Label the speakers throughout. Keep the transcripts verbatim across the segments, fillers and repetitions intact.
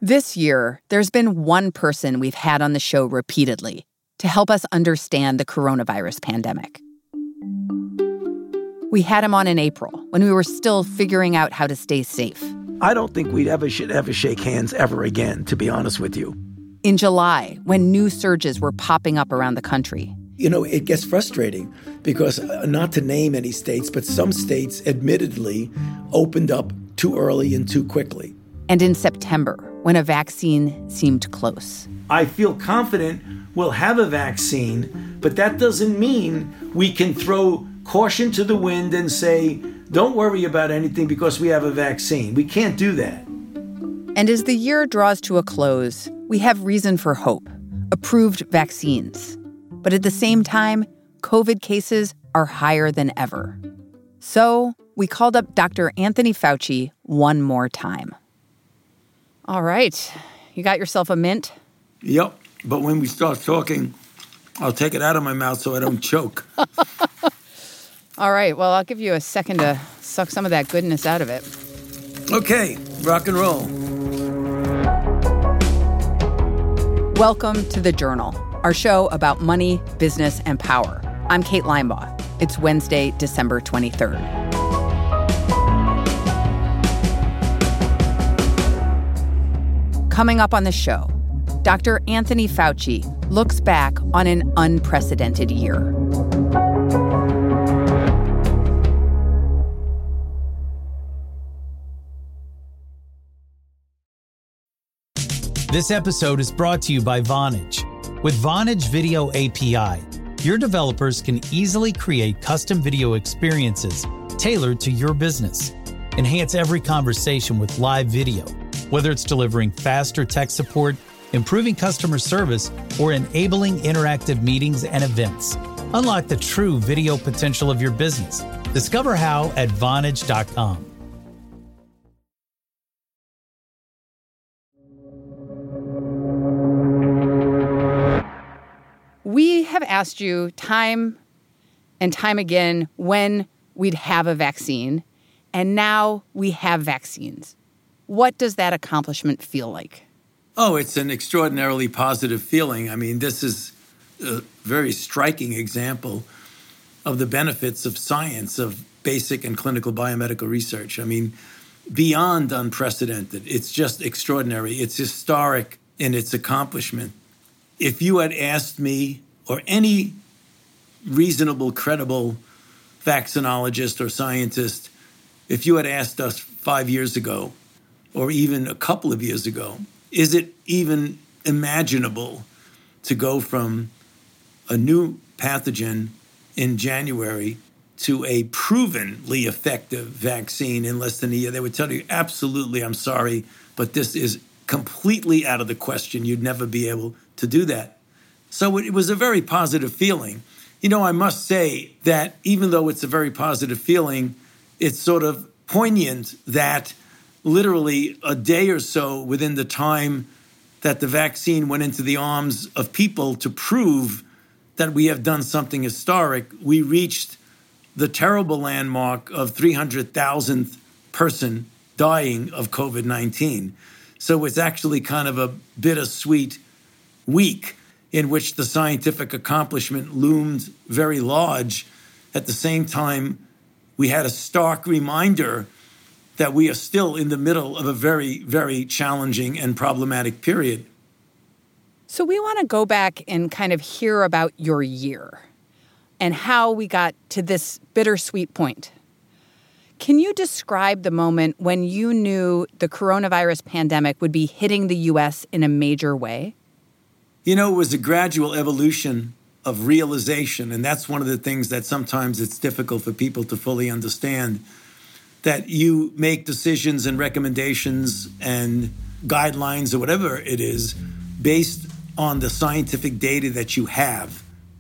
Speaker 1: This year, there's been one person we've had on the show repeatedly to help us understand the coronavirus pandemic. We had him on in April when we were still figuring out how to stay safe.
Speaker 2: I don't think we'd ever should ever shake hands ever again, to be honest with you.
Speaker 1: In July, when new surges were popping up around the country.
Speaker 2: You know, it gets frustrating because, uh, not to name any states, but some states admittedly opened up too early and too quickly.
Speaker 1: And in September, when a vaccine seemed close.
Speaker 2: I feel confident we'll have a vaccine, but that doesn't mean we can throw caution to the wind and say, don't worry about anything because we have a vaccine. We can't do that.
Speaker 1: And as the year draws to a close, we have reason for hope, approved vaccines. But at the same time, COVID cases are higher than ever. So we called up Doctor Anthony Fauci one more time. All right. You got yourself a mint?
Speaker 2: Yep. But when we start talking, I'll take it out of my mouth so I don't choke.
Speaker 1: All right. Well, I'll give you a second to suck some of that goodness out of it.
Speaker 2: Okay. Rock and roll.
Speaker 1: Welcome to The Journal, our show about money, business, and power. I'm Kate Linebaugh. It's Wednesday, December twenty-third. Coming up on the show, Doctor Anthony Fauci looks back on an unprecedented year.
Speaker 3: This episode is brought to you by Vonage. With Vonage Video A P I, your developers can easily create custom video experiences tailored to your business. Enhance every conversation with live video, whether it's delivering faster tech support, improving customer service, or enabling interactive meetings and events. Unlock the true video potential of your business. Discover how at Vonage dot com.
Speaker 1: We have asked you time and time again when we'd have a vaccine, and now we have vaccines. What does that accomplishment feel like?
Speaker 2: Oh, it's an extraordinarily positive feeling. I mean, this is a very striking example of the benefits of science, of basic and clinical biomedical research. I mean, beyond unprecedented. It's just extraordinary. It's historic in its accomplishment. If you had asked me or any reasonable, credible vaccinologist or scientist, if you had asked us five years ago or even a couple of years ago, is it even imaginable to go from a new pathogen in January to a provenly effective vaccine in less than a year? They would tell you, absolutely, I'm sorry, but this is completely out of the question. You'd never be able to do that. So it was a very positive feeling. You know, I must say that even though it's a very positive feeling, it's sort of poignant that literally a day or so within the time that the vaccine went into the arms of people to prove that we have done something historic, we reached the terrible landmark of three hundred thousandth person dying of COVID nineteen. So it's actually kind of a bittersweet week in which the scientific accomplishment loomed very large. At the same time, we had a stark reminder that we are still in the middle of a very, very challenging and problematic period.
Speaker 1: So we want to go back and kind of hear about your year and how we got to this bittersweet point. Can you describe the moment when you knew the coronavirus pandemic would be hitting the U S in a major way?
Speaker 2: You know, it was a gradual evolution of realization, and that's one of the things that sometimes it's difficult for people to fully understand, that you make decisions and recommendations and guidelines or whatever it is based on the scientific data that you have.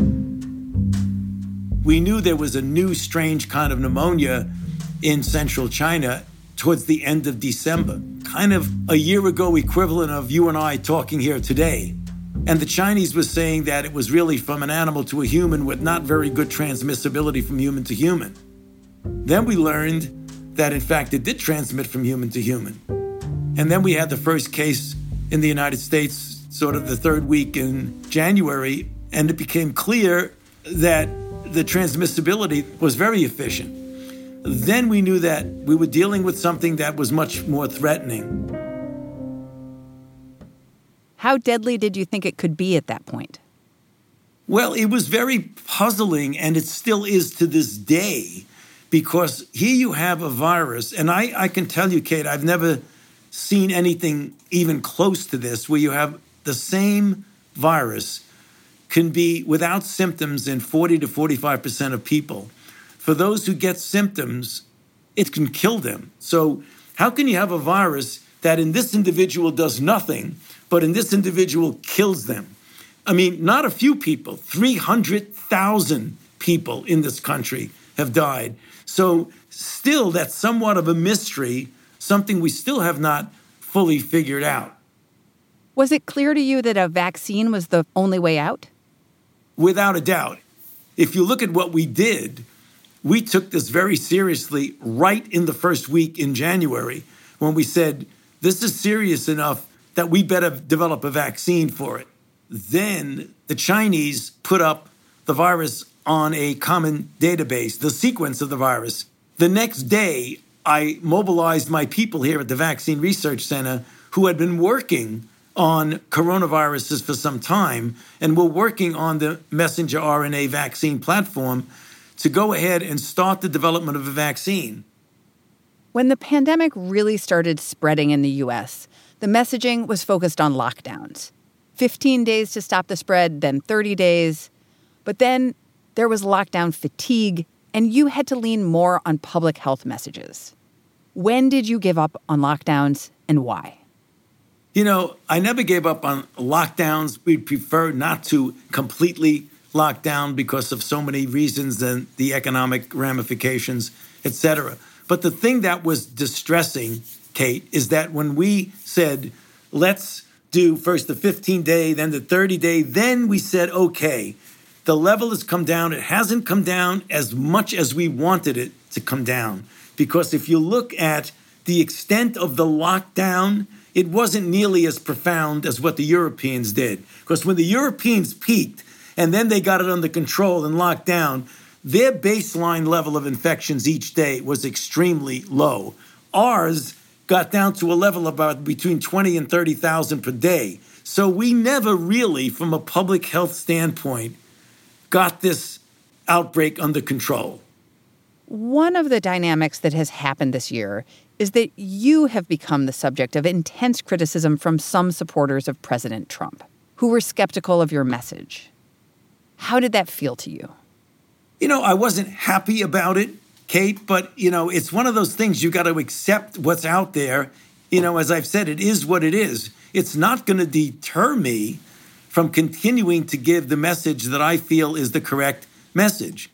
Speaker 2: We knew there was a new strange kind of pneumonia in central China towards the end of December, kind of a year ago equivalent of you and I talking here today. And the Chinese were saying that it was really from an animal to a human with not very good transmissibility from human to human. Then we learned that, in fact, it did transmit from human to human. And then we had the first case in the United States, sort of the third week in January, and it became clear that the transmissibility was very efficient. Then we knew that we were dealing with something that was much more threatening.
Speaker 1: How deadly did you think it could be at that point?
Speaker 2: Well, it was very puzzling, and it still is to this day, because here you have a virus, and I, I can tell you, Kate, I've never seen anything even close to this, where you have the same virus can be without symptoms in forty to forty-five percent of people. For those who get symptoms, it can kill them. So how can you have a virus that in this individual does nothing, but in this individual kills them? I mean, not a few people, three hundred thousand people in this country have died. So still, that's somewhat of a mystery, something we still have not fully figured out.
Speaker 1: Was it clear to you that a vaccine was the only way out?
Speaker 2: Without a doubt. If you look at what we did, we took this very seriously right in the first week in January when we said, this is serious enough that we better develop a vaccine for it. Then the Chinese put up the virus on a common database, the sequence of the virus. The next day, I mobilized my people here at the Vaccine Research Center who had been working on coronaviruses for some time and were working on the messenger R N A vaccine platform to go ahead and start the development of a vaccine.
Speaker 1: When the pandemic really started spreading in the U S, the messaging was focused on lockdowns. fifteen days to stop the spread, then thirty days. But then there was lockdown fatigue, and you had to lean more on public health messages. When did you give up on lockdowns, and why?
Speaker 2: You know, I never gave up on lockdowns. We'd prefer not to completely lock down because of so many reasons and the economic ramifications, et cetera. But the thing that was distressing, Kate, is that when we said, let's do first the fifteen-day, then the thirty-day, then we said, okay, the level has come down. It hasn't come down as much as we wanted it to come down. Because if you look at the extent of the lockdown, it wasn't nearly as profound as what the Europeans did. Because when the Europeans peaked and then they got it under control and locked down, their baseline level of infections each day was extremely low. Ours got down to a level about between twenty and thirty thousand per day. So we never really, from a public health standpoint, got this outbreak under control.
Speaker 1: One of the dynamics that has happened this year is that you have become the subject of intense criticism from some supporters of President Trump, who were skeptical of your message. How did that feel to you?
Speaker 2: You know, I wasn't happy about it, Kate, but, you know, it's one of those things you got to accept what's out there. You know, as I've said, it is what it is. It's not going to deter me from continuing to give the message that I feel is the correct message.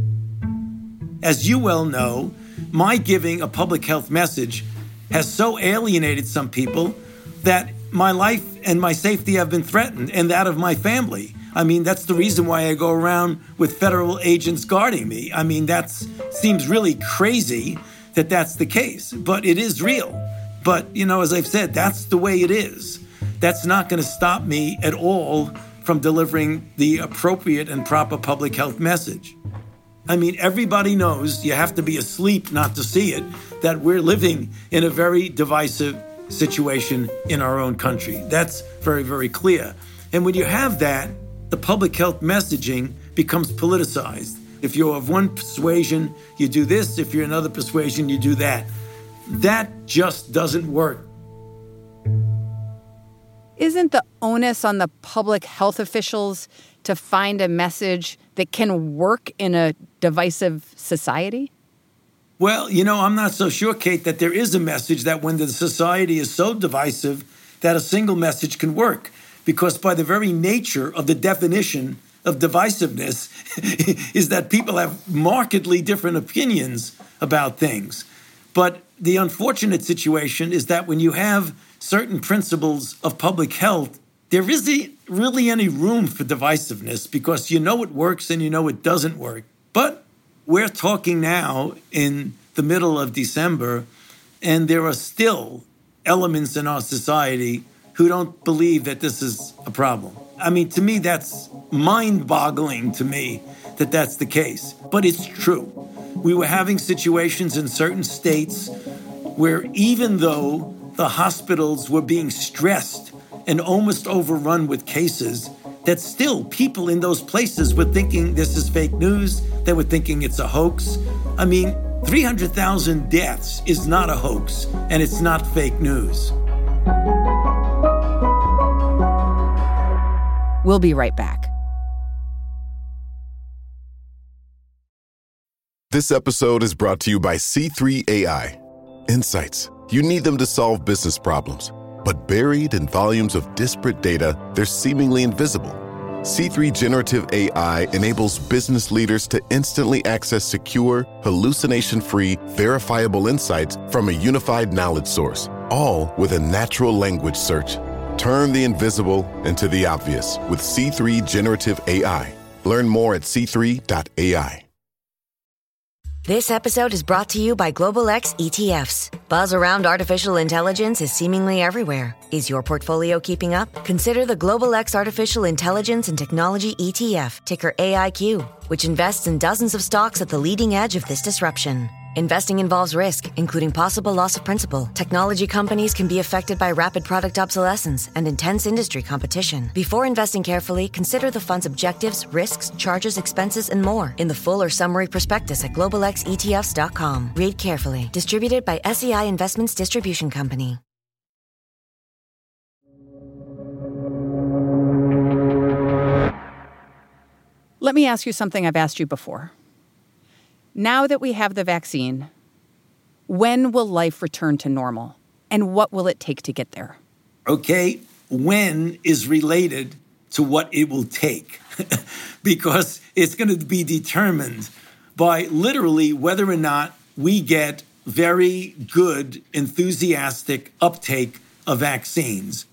Speaker 2: As you well know, my giving a public health message has so alienated some people that my life and my safety have been threatened, and that of my family. I mean, that's the reason why I go around with federal agents guarding me. I mean, that seems really crazy that that's the case, but it is real. But, you know, as I've said, that's the way it is. That's not going to stop me at all from delivering the appropriate and proper public health message. I mean, everybody knows, you have to be asleep not to see it, that we're living in a very divisive situation in our own country. That's very, very clear. And when you have that, the public health messaging becomes politicized. If you're of one persuasion, you do this. If you're another persuasion, you do that. That just doesn't work.
Speaker 1: Isn't the onus on the public health officials to find a message that can work in a divisive society?
Speaker 2: Well, you know, I'm not so sure, Kate, that there is a message that when the society is so divisive that a single message can work. Because by the very nature of the definition of divisiveness is that people have markedly different opinions about things. But the unfortunate situation is that when you have certain principles of public health, there isn't really any room for divisiveness because you know it works and you know it doesn't work. But we're talking now in the middle of December, and there are still elements in our society who don't believe that this is a problem. I mean, to me, that's mind-boggling to me that that's the case. But it's true. We were having situations in certain states where even though the hospitals were being stressed and almost overrun with cases, that still people in those places were thinking this is fake news. They were thinking it's a hoax. I mean, three hundred thousand deaths is not a hoax, and it's not fake news.
Speaker 1: We'll be right back.
Speaker 4: This episode is brought to you by C three A I. Insights. You need them to solve business problems. But buried in volumes of disparate data, they're seemingly invisible. C three Generative A I enables business leaders to instantly access secure, hallucination-free, verifiable insights from a unified knowledge source, all with a natural language search. Turn the invisible into the obvious with C three Generative A I. Learn more at c three dot a i.
Speaker 5: This episode is brought to you by Global X E T Fs. Buzz around artificial intelligence is seemingly everywhere. Is your portfolio keeping up? Consider the Global X Artificial Intelligence and Technology E T F, ticker A I Q, which invests in dozens of stocks at the leading edge of this disruption. Investing involves risk, including possible loss of principal. Technology companies can be affected by rapid product obsolescence and intense industry competition. Before investing carefully, consider the fund's objectives, risks, charges, expenses, and more in the full or summary prospectus at global x e t f s dot com. Read carefully. Distributed by S E I Investments Distribution Company.
Speaker 1: Let me ask you something I've asked you before. Now that we have the vaccine, when will life return to normal? And what will it take to get there?
Speaker 2: Okay, when is related to what it will take, because it's going to be determined by literally whether or not we get very good, enthusiastic uptake of vaccines.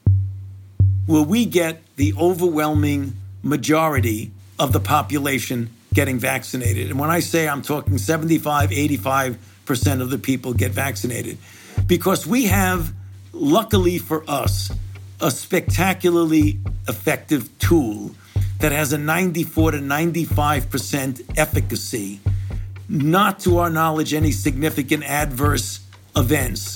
Speaker 2: Will we get the overwhelming majority of the population getting vaccinated? And when I say I'm talking seventy-five, eighty-five percent of the people get vaccinated, because we have, luckily for us, a spectacularly effective tool that has a ninety-four to ninety-five percent efficacy, not to our knowledge any significant adverse events.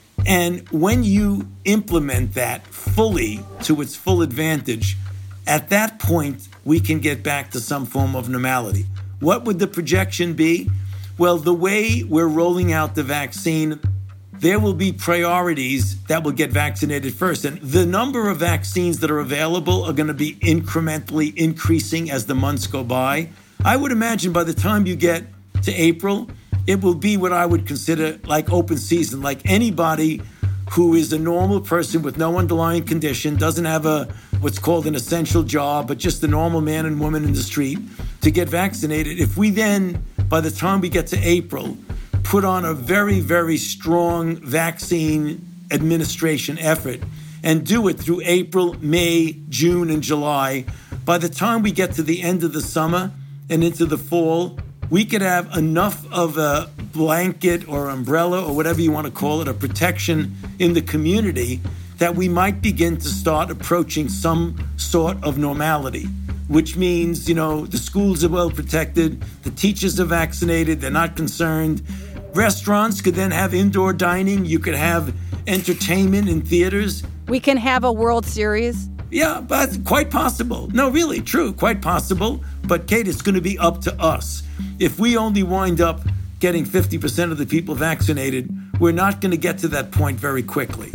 Speaker 2: And when you implement that fully to its full advantage, at that point, we can get back to some form of normality. What would the projection be? Well, the way we're rolling out the vaccine, there will be priorities that will get vaccinated first. And the number of vaccines that are available are going to be incrementally increasing as the months go by. I would imagine by the time you get to April, it will be what I would consider like open season, like anybody who is a normal person with no underlying condition, doesn't have a what's called an essential job, but just a normal man and woman in the street to get vaccinated. If we then, by the time we get to April, put on a very, very strong vaccine administration effort and do it through April, May, June, and July, by the time we get to the end of the summer and into the fall, we could have enough of a blanket or umbrella or whatever you want to call it, a protection in the community that we might begin to start approaching some sort of normality, which means, you know, the schools are well protected, the teachers are vaccinated, they're not concerned. Restaurants could then have indoor dining. You could have entertainment in theaters.
Speaker 1: We can have a World Series.
Speaker 2: Yeah, but quite possible. No, really, true, quite possible. But, Kate, it's going to be up to us. If we only wind up getting fifty percent of the people vaccinated, we're not going to get to that point very quickly.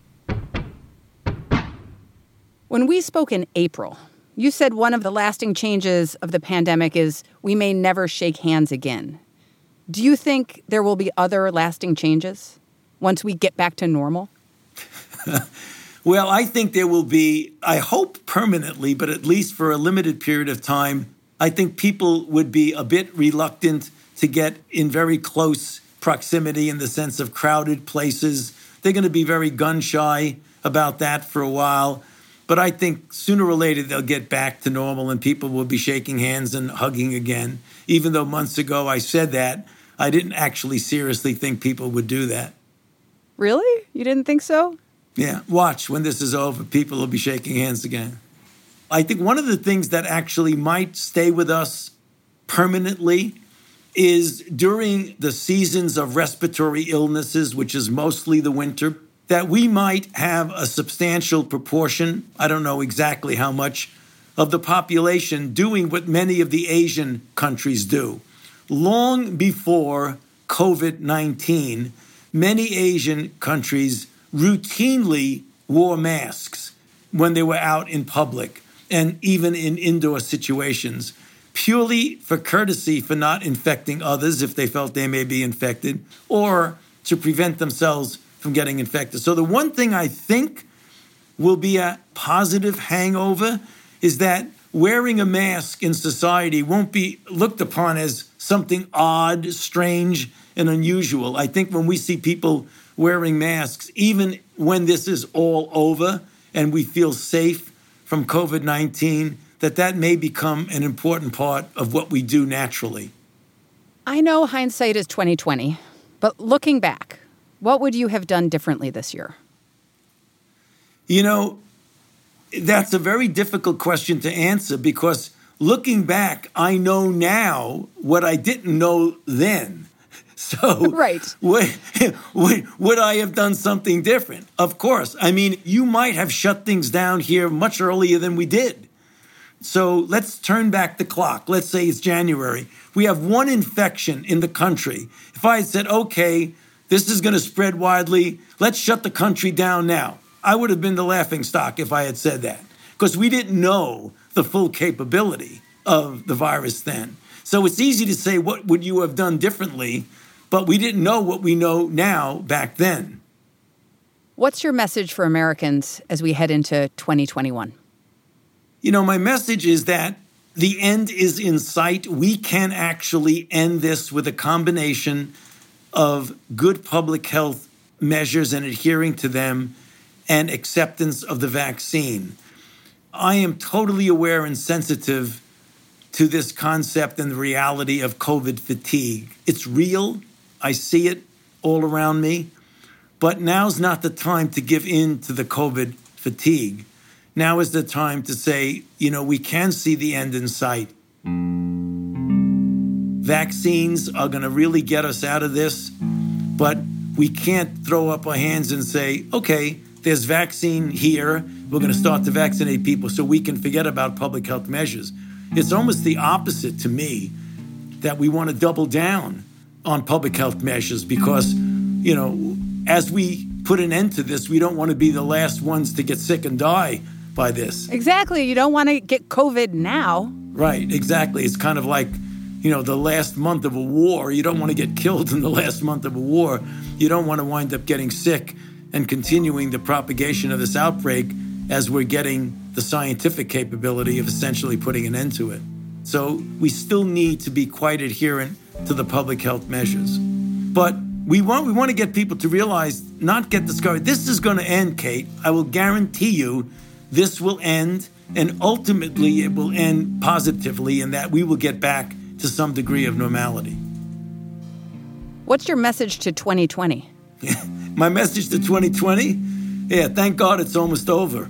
Speaker 1: When we spoke in April, you said one of the lasting changes of the pandemic is we may never shake hands again. Do you think there will be other lasting changes once we get back to normal?
Speaker 2: Well, I think there will be, I hope permanently, but at least for a limited period of time, I think people would be a bit reluctant to get in very close proximity in the sense of crowded places. They're going to be very gun shy about that for a while. But I think sooner or later they'll get back to normal and people will be shaking hands and hugging again. Even though months ago I said that, I didn't actually seriously think people would do that.
Speaker 1: Really? You didn't think so?
Speaker 2: Yeah, watch. When this is over, people will be shaking hands again. I think one of the things that actually might stay with us permanently is during the seasons of respiratory illnesses, which is mostly the winter, that we might have a substantial proportion, I don't know exactly how much, of the population doing what many of the Asian countries do. Long before COVID nineteen, many Asian countries routinely wore masks when they were out in public and even in indoor situations, purely for courtesy for not infecting others if they felt they may be infected, or to prevent themselves from getting infected. So the one thing I think will be a positive hangover is that wearing a mask in society won't be looked upon as something odd, strange, and unusual. I think when we see people wearing masks, even when this is all over and we feel safe from COVID nineteen, that that may become an important part of what we do naturally.
Speaker 1: I know hindsight is twenty twenty, but looking back, what would you have done differently this year?
Speaker 2: You know, that's a very difficult question to answer because looking back, I know now what I didn't know then. So
Speaker 1: right.
Speaker 2: would, would, would I have done something different? Of course. I mean, you might have shut things down here much earlier than we did. So let's turn back the clock. Let's say it's January. We have one infection in the country. If I had said, okay, this is going to spread widely, let's shut the country down now, I would have been the laughingstock if I had said that, because we didn't know the full capability of the virus then. So it's easy to say, what would you have done differently? But we didn't know what we know now back then.
Speaker 1: What's your message for Americans as we head into twenty twenty-one?
Speaker 2: You know, my message is that the end is in sight. We can actually end this with a combination of good public health measures and adhering to them and acceptance of the vaccine. I am totally aware and sensitive to this concept and the reality of COVID fatigue. It's real. I see it all around me. But now's not the time to give in to the COVID fatigue. Now is the time to say, you know, we can see the end in sight. Vaccines are going to really get us out of this, but we can't throw up our hands and say, okay, there's vaccine here. We're going to start to vaccinate people so we can forget about public health measures. It's almost the opposite to me, that we want to double down on public health measures because, you know, as we put an end to this, we don't want to be the last ones to get sick and die by this.
Speaker 1: Exactly. You don't want to get COVID now.
Speaker 2: Right, exactly. It's kind of like, you know, the last month of a war. You don't want to get killed in the last month of a war. You don't want to wind up getting sick and continuing the propagation of this outbreak as we're getting the scientific capability of essentially putting an end to it. So we still need to be quite adherent to the public health measures. But we want we want to get people to realize, not get discouraged. This is going to end, Kate. I will guarantee you this will end, and ultimately it will end positively in that we will get back to some degree of normality.
Speaker 1: What's your message to twenty twenty?
Speaker 2: My message to twenty twenty? Yeah, thank God it's almost over.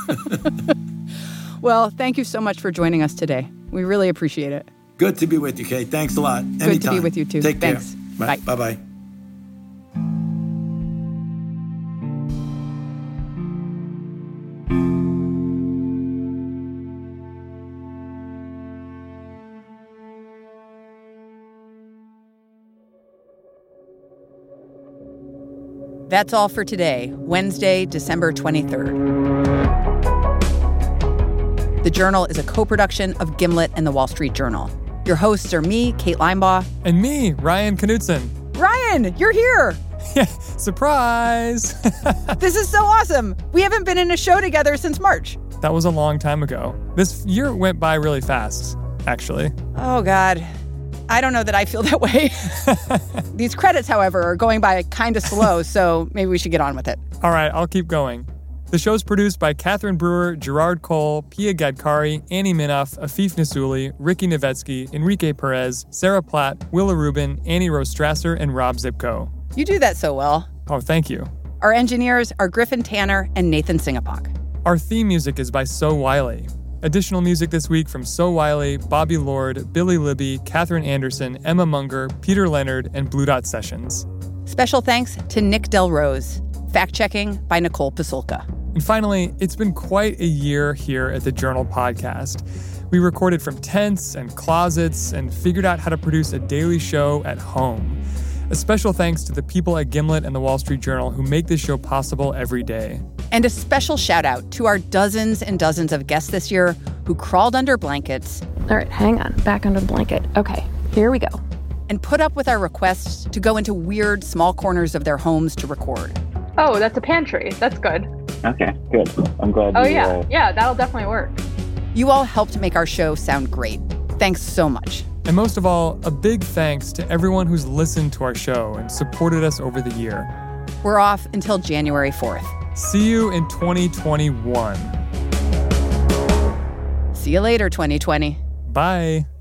Speaker 1: Well, thank you so much for joining us today. We really appreciate it.
Speaker 2: Good to be with you, Kate. Thanks a lot. Anytime.
Speaker 1: Good to be with you, too.
Speaker 2: Take
Speaker 1: Thanks.
Speaker 2: care.
Speaker 1: Bye.
Speaker 2: Bye-bye.
Speaker 1: That's all for today, Wednesday, December twenty-third. The Journal is a co-production of Gimlet and The Wall Street Journal. Your hosts are me, Kate Linebaugh.
Speaker 6: And me, Ryan Knutson.
Speaker 1: Ryan, you're here!
Speaker 6: Yeah, surprise!
Speaker 1: This is so awesome! We haven't been in a show together since March.
Speaker 6: That was a long time ago. This year went by really fast, actually.
Speaker 1: Oh, God. I don't know that I feel that way. These credits, however, are going by kind of slow, so maybe we should get on with it.
Speaker 6: All right, I'll keep going. The show's produced by Catherine Brewer, Gerard Cole, Pia Gadkari, Annie Minoff, Afif Nassouli, Ricky Novetsky, Enrique Perez, Sarah Platt, Willa Rubin, Annie Rose Strasser, and Rob Zipko.
Speaker 1: You do that so well.
Speaker 6: Oh, thank you.
Speaker 1: Our engineers are Griffin Tanner and Nathan Singapok.
Speaker 6: Our theme music is by So Wiley. Additional music this week from So Wiley, Bobby Lord, Billy Libby, Catherine Anderson, Emma Munger, Peter Leonard, and Blue Dot Sessions.
Speaker 1: Special thanks to Nick Del Rose. Fact-checking by Nicole Pasulka.
Speaker 6: And finally, it's been quite a year here at the Journal Podcast. We recorded from tents and closets and figured out how to produce a daily show at home. A special thanks to the people at Gimlet and the Wall Street Journal who make this show possible every day.
Speaker 1: And a special shout out to our dozens and dozens of guests this year who crawled under blankets.
Speaker 7: All right, hang on. Back under the blanket. Okay, here we go.
Speaker 1: And put up with our requests to go into weird small corners of their homes to record.
Speaker 8: Oh, that's a pantry. That's good.
Speaker 9: Okay, good. I'm glad
Speaker 8: Oh,
Speaker 9: you,
Speaker 8: yeah.
Speaker 9: uh...
Speaker 8: Yeah, that'll definitely work.
Speaker 1: You all helped make our show sound great. Thanks so much.
Speaker 6: And most of all, a big thanks to everyone who's listened to our show and supported us over the year.
Speaker 1: We're off until January fourth.
Speaker 6: See you in twenty twenty-one.
Speaker 1: See you later, twenty twenty.
Speaker 6: Bye.